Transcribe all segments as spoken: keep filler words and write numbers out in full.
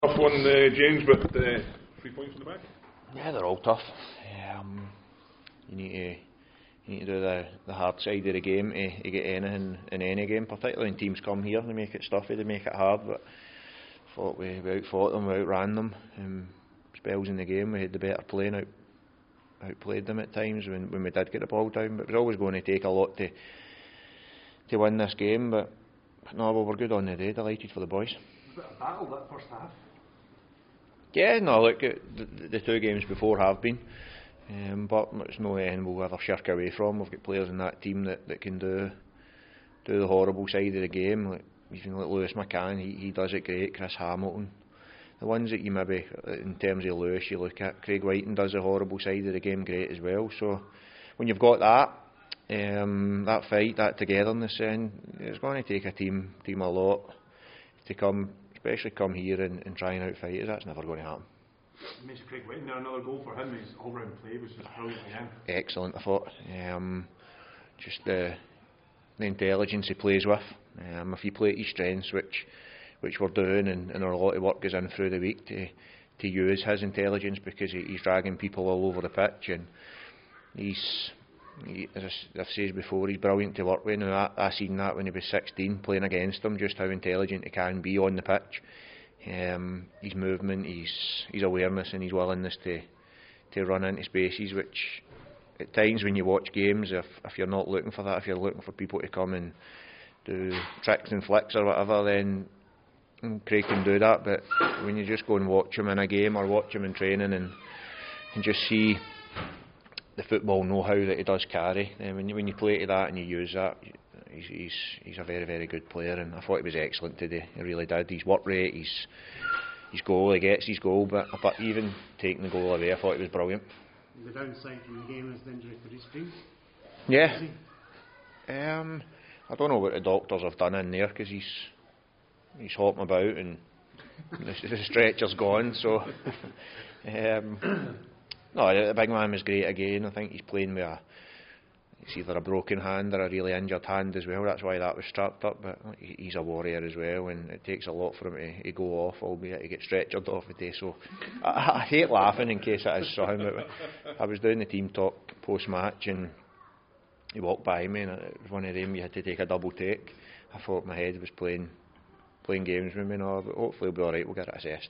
Tough one, uh, James, but uh, three points in the back. Yeah, they're all tough. Um, you need to you need to do the, the hard side of the game to, to get anything in any game, particularly when teams come here. They make it stuffy, they make it hard. But thought we, we outfought them, we outran them. Um, spells in the game, we had the better play and out, outplayed them at times when, when we did get the ball down. But it was always going to take a lot to to win this game. But, but no, well, we're good on the day. Delighted for the boys. Was it a battle that first half? Yeah, no, look, the, the two games before have been, um, but it's no anything we'll ever shirk away from. We've got players in that team that, that can do do the horrible side of the game. Like, even like Lewis McCann, he, he does it great. Chris Hamilton, the ones that you maybe, in terms of Lewis, you look at, Craig Whiten does the horrible side of the game great as well. So when you've got that, um, that fight, that togetherness, then it's going to take a team team a lot to come. Especially come here and, and try and outfight us. That's never going to happen. You mentioned Craig Whiten there, another goal for him. His all-round play was just brilliant again. Excellent, I thought. Um, just the, the intelligence he plays with. Um, if you play to his strengths, which which we're doing, and, and a lot of work goes in through the week to to use his intelligence, because he, he's dragging people all over the pitch, and he's. He, as I've said before, he's brilliant to work with. And I, I seen that when he was sixteen, playing against him, just how intelligent he can be on the pitch. Um, his movement, his his awareness, and his willingness to to run into spaces, which at times when you watch games, if if you're not looking for that, if you're looking for people to come and do tricks and flicks or whatever, then Craig can do that. But when you just go and watch him in a game or watch him in training and and just see the football know-how that he does carry, and when you, when you play to that and you use that, he's, he's he's a very very good player, and I thought he was excellent today. He really did. His work rate, his his goal, he gets his goal, but but even taking the goal away, I thought he was brilliant. The downside from the game is the injury to Reece Green. Yeah. Um, I don't know what the doctors have done in there, because he's he's hopping about and the, the stretcher's gone. So. um, No, the big man was great again. I think he's playing with a, it's either a broken hand or a really injured hand as well. That's why that was strapped up. But he's a warrior as well, and it takes a lot for him to, to go off, albeit he gets stretchered off a day. So I, I hate laughing in case it is for him. But I was doing the team talk post match, and he walked by me, and it was one of them you had to take a double take. I thought my head was playing playing games with me now, but hopefully we'll be all right. We'll get it assessed.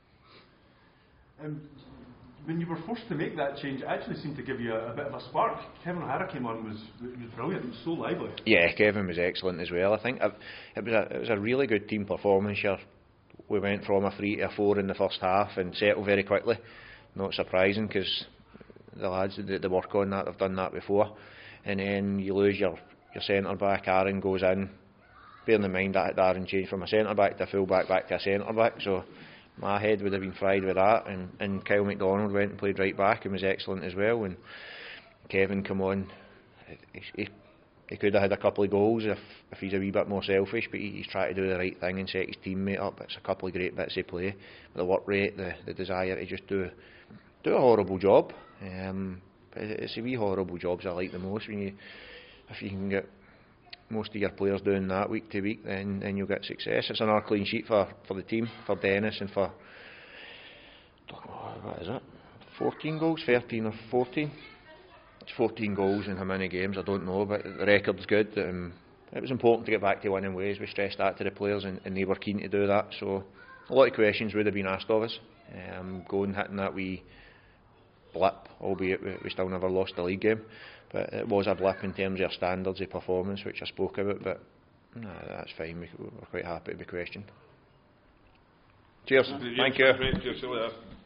Um, When you were forced to make that change, it actually seemed to give you a, a bit of a spark. Kevin O'Hara came on, was was brilliant. It was so lively. Yeah, Kevin was excellent as well. I think it, it was a it was a really good team performance here. We went from a three to a four in the first half and settled very quickly. Not surprising, because the lads that they work on that have done that before. And then you lose your your centre back. Aaron goes in. Bearing in mind that Aaron changed from a centre back to a full back back to a centre back, so my head would have been fried with that, and, and Kyle McDonald went and played right back and was excellent as well. And Kevin come on, he, he, he could have had a couple of goals if, if he's a wee bit more selfish, but he, he's trying to do the right thing and set his teammate up. It's a couple of great bits of play, the work rate, the, the desire to just do do a horrible job. Um, but it's the wee horrible jobs I like the most. When you, if you can get most of your players doing that week to week, then, then you'll get success. It's another clean sheet for, for the team, for Dennis, and for, don't know, what is it, fourteen goals, thirteen or fourteen? It's fourteen goals in how many games, I don't know, but the record's good. Um, it was important to get back to winning ways. We stressed that to the players, and, and they were keen to do that. So a lot of questions would have been asked of us. Um, going hitting that wee blip, albeit we, we still never lost the league game. But it was a blip in terms of our standards of performance, which I spoke about, but nah, that's fine. We, we're quite happy to be questioned. Cheers. Thank you. Cheers.